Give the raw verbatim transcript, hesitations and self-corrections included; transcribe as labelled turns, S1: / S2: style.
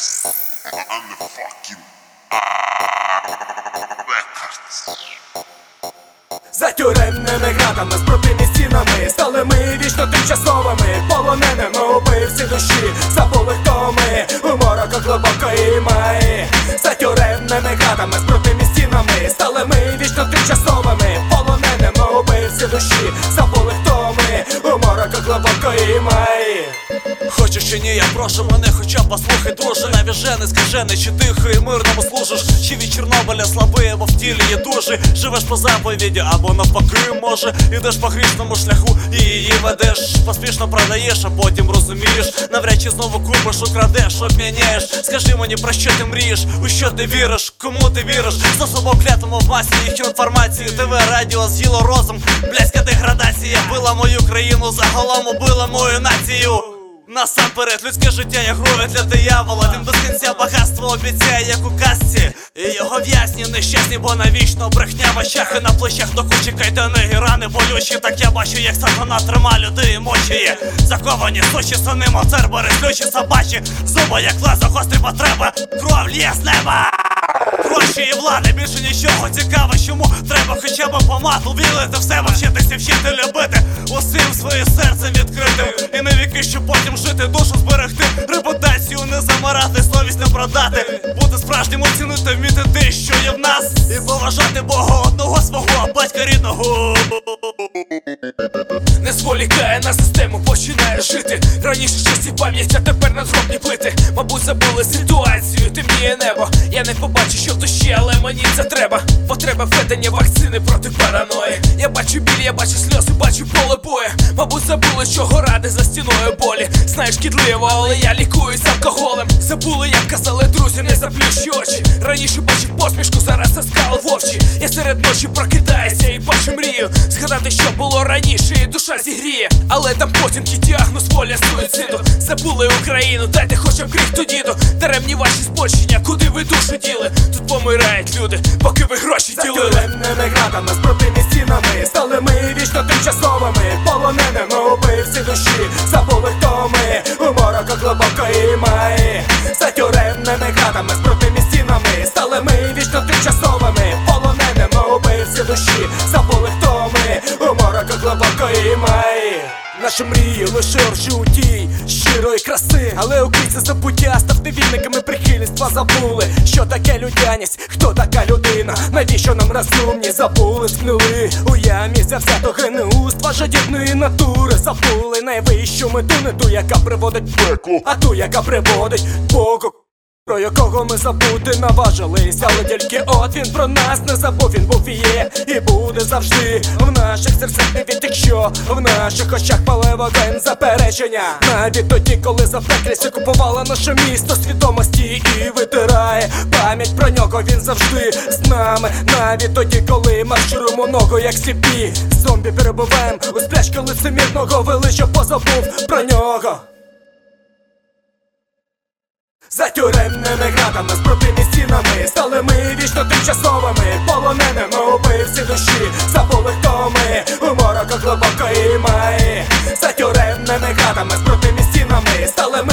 S1: Records on the fucking Records.
S2: За тюремними гратами, з крутими стінами стали ми вічно тимчасовими, полоненими убивці душі, забули хто ми у мороках глибокої маї. За тюремними гратами, з крутими стінами стали ми вічно тимчасовими, полоненими убивці душі, забули хто ми у мороках глибокої маї.
S3: Хочеш чи ні, я прошу мене, хоча б послухай, друже. Навіжений, скажений, чи тихо і мирному служиш, чи від Чорнобиля слабий, або в тілі є дужий. Живеш по заповіді, або навпаки, може. Ідеш по грішному шляху і її ведеш, поспішно продаєш, а потім розумієш, навряд чи знову купиш, украдеш, обміняєш. Скажи мені, про що ти мрієш, у що ти віриш, кому ти віриш? За собою клятому в масі їхню інформацію. ТВ, радіо з'їло розум, блядська деградація. Била мою країну, загалом убила мою націю. Насамперед, людське життя є грою для диявола. Він без кінця багатство обіцяє, як у казці. І його в'язні нещасні, бо навічно брехня в очах і на плечах до кучі кайдани і рани болючі. Так я бачу, як сатана трима людей мочує. Заковані сучі сонимо цербери, слючі собачі. Зуби, як лезо, гострі потреби. Кров лє з неба. Гроші і влади, більше нічого. Цікаво, чому треба хоча б помаду вілити в себе, вчитися, вчити любити усім своє серцем відкритим. І на віки, щоб потім жити, душу зберегти, репутацію не замарати, совість не продати. Бути справжнім, оцінити, вміти те, що є в нас, і поважати Бога одного свого, батька рідного.
S2: Не зволікає на систему, починає жити. Раніше часів пам'ять, а тепер надгробні плити. Мабуть, забули ситуацію, темніє небо. Я не побачу, що в душі, але мені це треба. Потреба введення вакцини проти параної. Я бачу біль, я бачу сльози, бачу поле бою. Мабуть, забули, що горади за стіною болі. Знаю, шкідливо, але я лікуюсь алкоголем. Забули, як казали друзі, не заплющи очі. Раніше бачив посмішку, зараз оскал вовчі. Я серед ночі прокидаюся і бачу мрію. Згадати, що було раніше, і душа зігріє. Але там потімки, діагноз, воля суїциду. Забули Україну, дайте хоча б крихту діду. Даремні ваші збочення, куди ви душу діли? Тут помирають люди, поки ви гроші ділили. За тюремними гратами, з крутими стінами стали ми вічно тимчасовими, полоненими убивці душі, забули хто ми у мороках глибокої маї. За тюремними гратами, з крутими стінами стали ми вічно тимчасовими, полоненими убивці душі, забули хто ми у мороках глибокої маї. Наші мрії лише ржутій щирої краси, але українці забуття, ставте вільниками прихильства. Забули, що таке людяність, хто така людина, навіщо нам розумні, забули, згнили у ямі завзято генеуства жадібної натури. Забули найвищу мету, не ту, яка приводить в пекло, а ту, яка приводить Богу, про якого ми забути наважились. Але тільки от він про нас не забув. Він був і є, і буде завжди в наших серцях, навіть якщо в наших очах пале вогонь заперечення. Навіть тоді, коли запеклість окупувала наше місто свідомості і витирає пам'ять про нього, він завжди з нами. Навіть тоді, коли маршируємо ногу, як сліпі зомбі, перебуваємо у сплячки лицемірного, велича позабув про нього. За тюремними гратами, з крутими стінами стали ми вічно тимчасовими, полоненими убивці душі, забули хто ми у мороках глибокої маї. За тюремними гратами, з крутими стінами стали ми